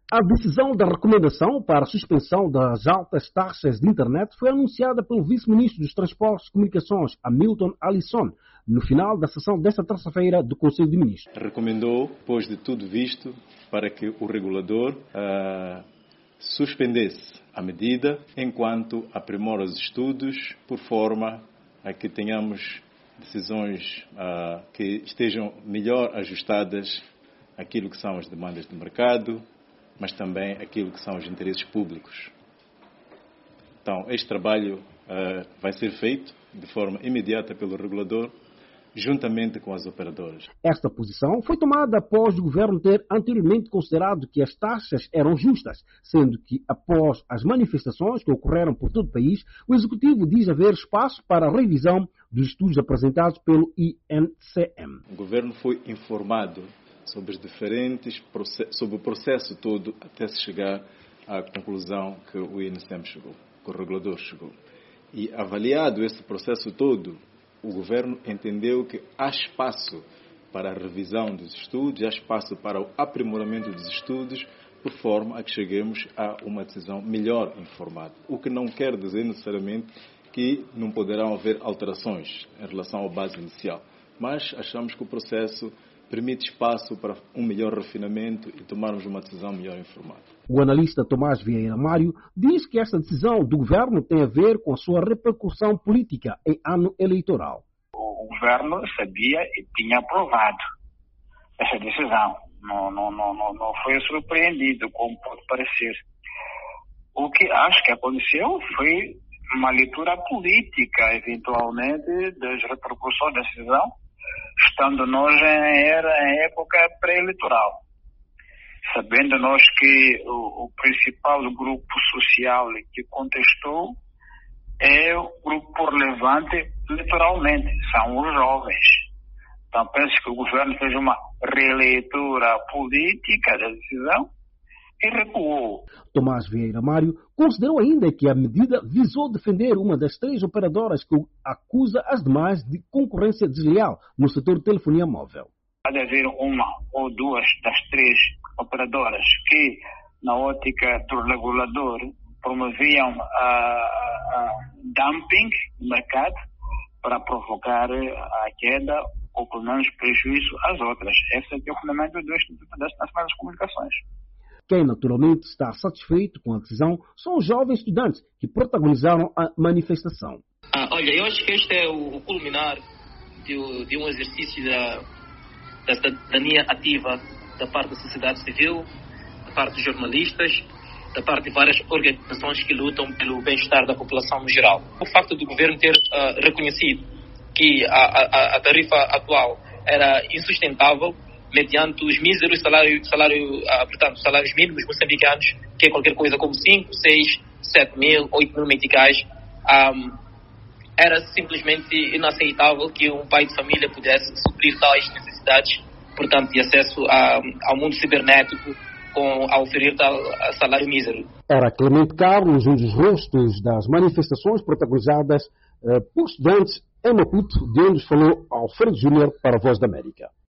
A decisão da recomendação para a suspensão das altas taxas de internet foi anunciada pelo vice-ministro dos Transportes e Comunicações, Hamilton Alisson, no final da sessão desta terça-feira do Conselho de Ministros. Recomendou, depois de tudo visto, para que o regulador suspendesse a medida enquanto aprimora os estudos, por forma a que tenhamos decisões que estejam melhor ajustadas àquilo que são as demandas do mercado, mas também aquilo que são os interesses públicos. Então, este trabalho vai ser feito de forma imediata pelo regulador, juntamente com as operadoras. Esta posição foi tomada após o governo ter anteriormente considerado que as taxas eram justas, sendo que, após as manifestações que ocorreram por todo o país, o Executivo diz haver espaço para a revisão dos estudos apresentados pelo INCM. O governo foi informado sobre sobre o processo todo até se chegar à conclusão que o INCM chegou, que o regulador chegou. E avaliado esse processo todo, o governo entendeu que há espaço para a revisão dos estudos, há espaço para o aprimoramento dos estudos, por forma a que cheguemos a uma decisão melhor informada. O que não quer dizer necessariamente que não poderão haver alterações em relação à base inicial, mas achamos que o processo permite espaço para um melhor refinamento e tomarmos uma decisão melhor informada. O analista Tomás Vieira Mário diz que esta decisão do governo tem a ver com a sua repercussão política em ano eleitoral. O governo sabia e tinha aprovado essa decisão. Não foi surpreendido, como pode parecer. O que acho que aconteceu foi uma leitura política, eventualmente, das repercussões da decisão, estando nós em época pré-eleitoral. Sabendo nós que o principal grupo social que contestou é o grupo relevante eleitoralmente, são os jovens. Então penso que o governo fez uma releitura política da decisão e recuou. Tomás Vieira Mário considerou ainda que a medida visou defender uma das 3 operadoras que acusa as demais de concorrência desleal no setor de telefonia móvel. Pode haver uma ou duas das 3 operadoras que, na ótica do regulador, promoviam dumping no mercado para provocar a queda ou, pelo menos, prejuízo às outras. Esse é o fundamento do Instituto Nacional das Comunicações. Quem naturalmente está satisfeito com a decisão são os jovens estudantes que protagonizaram a manifestação. Olha, eu acho que este é o culminar de um exercício da cidadania ativa da parte da sociedade civil, da parte dos jornalistas, da parte de várias organizações que lutam pelo bem-estar da população no geral. O facto do governo ter reconhecido que a tarifa atual era insustentável, mediante os míseros salários mínimos moçambicanos, que é qualquer coisa como 5, 6, 7 mil, 8 mil meticais, era simplesmente inaceitável que um pai de família pudesse suprir tais necessidades, portanto, de acesso ao mundo cibernético, a oferir tal salário mísero. Era Clemente Carlos, um dos rostos das manifestações protagonizadas por estudantes em Maputo, de onde falou Alfredo Júnior para a Voz da América.